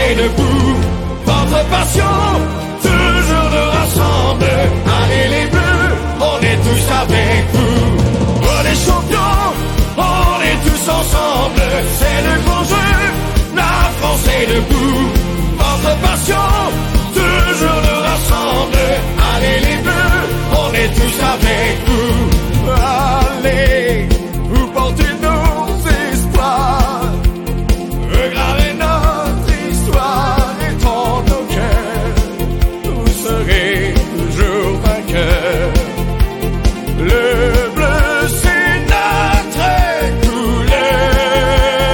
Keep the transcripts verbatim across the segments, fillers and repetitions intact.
est debout. Votre passion, toujours nous rassemble. Allez les Bleus, on est tous avec vous. Oh les champions, on est tous ensemble. C'est le grand jeu, la France est debout. Votre passion, toujours nous rassemble. Allez les Bleus, on est tous avec vous. Allez, vous portez nos espoirs. Regardez notre histoire et dans nos cœurs, vous serez toujours vainqueurs. Le bleu, c'est notre couleur.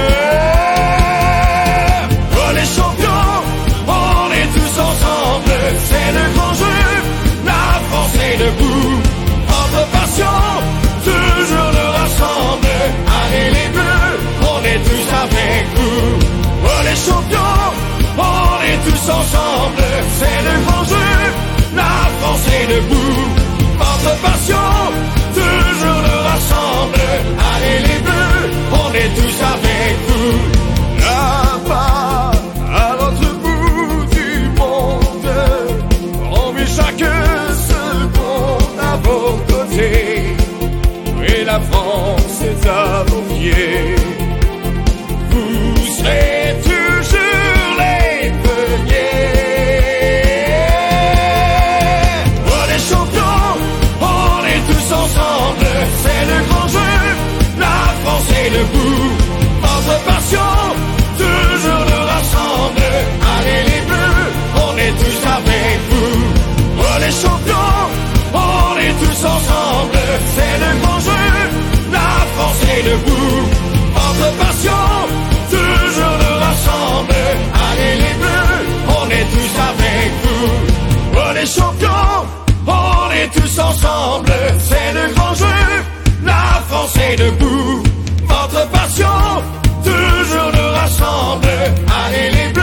Oh les champions, on est tous ensemble. C'est le grand jeu, la France est debout. Votre passion, toujours nous rassemble. Allez les Bleus, on est tous avec vous. Oh les champions, on est tous ensemble. C'est le grand jeu, la France est debout. Votre passion, toujours nous rassemble. Allez les Bleus, on est tous avec vous. Là-bas, à l'autre bout du monde, on vit chaque seconde à vos côtés. Et la France est à vos pieds. Vous serez toujours les premiers. Oh les champions, on est tous ensemble. C'est le grand jeu, la France est debout. Votre passion, toujours nous rassemble. Allez les Bleus, on est tous avec vous. Oh les champions, on est tous ensemble. C'est le grand jeu, la France est debout. Votre passion, toujours nous rassemble. Allez les Bleus, on est tous avec vous. Oh les champions, on est tous ensemble. C'est le grand jeu, la France est debout. Votre passion, toujours nous rassemble. Allez les Bleus.